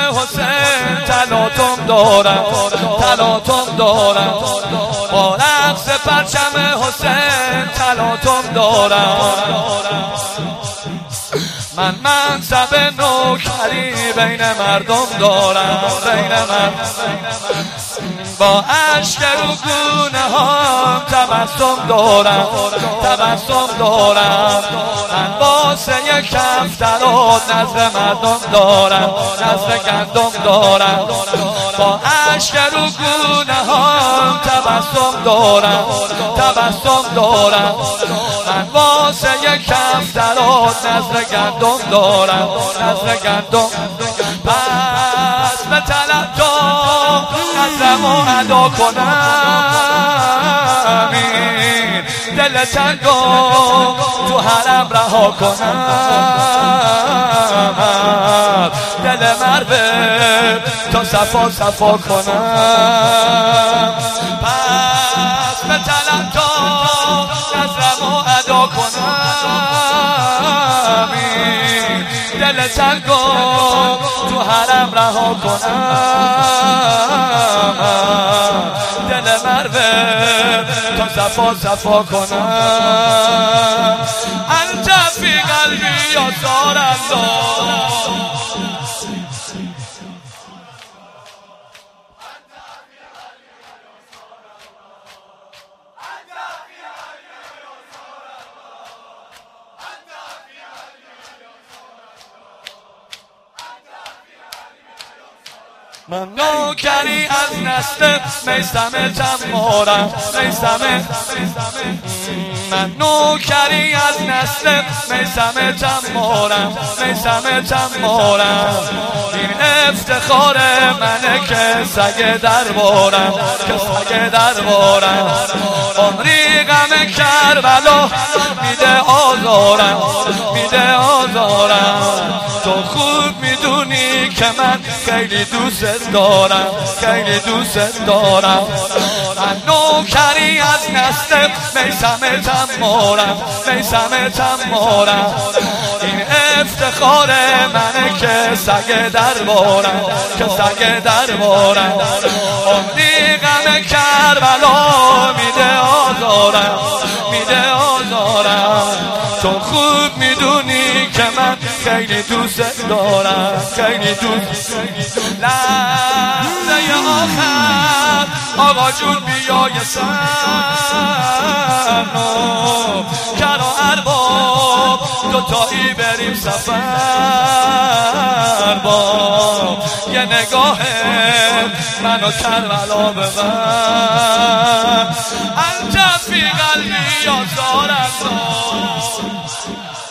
حسین تلاطم دارم تلاطم دارم با رقص پرچم حسین تلاطم دارم من منصب نوکری بین مردم دارم بین مردم با اشک رو گونه ها تبسم دارم تبسم دارم من واسه یک کفترات نظر مردم دارم نظر گندم دارم با اشک رو گونه ها تبسم دارم تبسم دارم من واسه یک کفترات نظر گندم دارم نظر گندم پس به طلب تو نظرمو ادا کنم این دل تنگو تو حرم رها کنم دل مربه تا صفا صفا کنم پس به طلب تو نظرمو ادا کنم این دل تنگو تو حرم رها کنم دل مروه تا صفا صفا کنم انت فی قلبی یا زار الله من نوکری از نسل میثم تمارم میثم من نوکری از نسل میثم تمارم میثم تمارم این افتخار منه که سگ دربارم که سگ دربارم عمری غم کربلا میده آزارم میده آزارم تو خوب میدونی که من خیلی دوست دارم خیلی دوست دارم من نوکری از نسل میثم تمارم میثم تمارم این افتخار منه که سگ دربارم که سگ دربارم عمری غم کربلا میده آزارم میده آزارم تو خوب میدونی که من خیلی دوست دارم خیلی دوست لحظه آخر آقا جون بیای سر کرا ارباب دوتایی بریم سفر با یه نگاه منو کربلا ببر انت فی قلبی یا زار الله